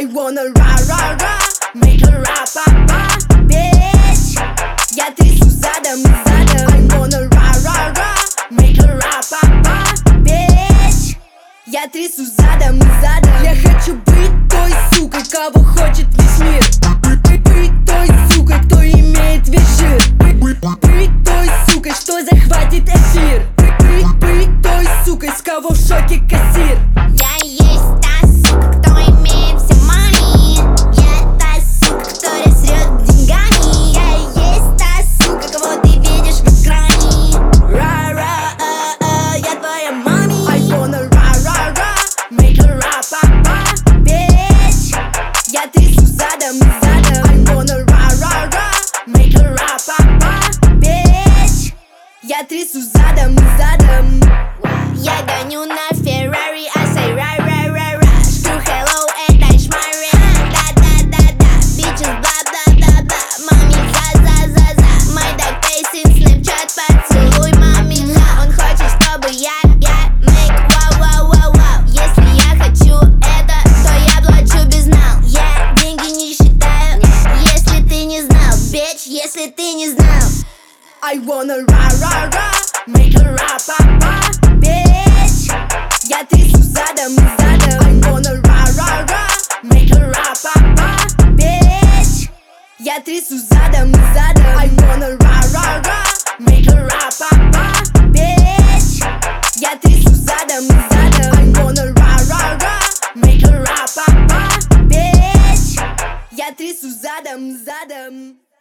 I wanna ra-ra-ra, make her ra-pa-pa, bitch. Я трясу задом и задом. I wanna ra-ra-ra, make her ra-pa-pa, bitch. Я трясу задом и задом. Я хочу быть той сукой, кого хочет весь мир. Быть той сукой, кто имеет весь жир. Быть той сукой, что захватит эфир. Быть той сукой, с кого в шоке кассир. Я есть та сука, кто имеет все money. Я та сука, которая срет деньгами. Я есть та сука, кого ты видишь в экране. Ра-ра, я твоя мами. I wanna ra-ra-ra, make her ra-pa-pa, bitch. Я трясу задом и задом. I wanna ra-ra-ra, make her ra-pa-pa, bitch. Я трясу задом и задом. Я гоню на Феррари, I say ра-ра-ра-ра. Штру hello, это шмари. Да-да-да-да, bitches бла-бла-бла-бла. Мами за-за-за-за. My dog face in Snapchat, поцелуй мами. Он хочет, чтобы я make вау-вау-вау-вау. Если я хочу это, то я плачу без нал. Я деньги не считаю, если ты не знал, bitch, если ты не знал. I wanna ra-ra-ra, make her ra-pa-pa, bitch. Я трясу задом и задом. I wanna ra-ra-ra, make her ra-pa-pa, bitch. Я трясу задом и задом. I wanna ra-ra-ra, make her ra-pa-pa, bitch. Я трясу задом и задом. I wanna ra-ra-ra, make her ra-pa-pa, bitch. Я трясу задом и задом.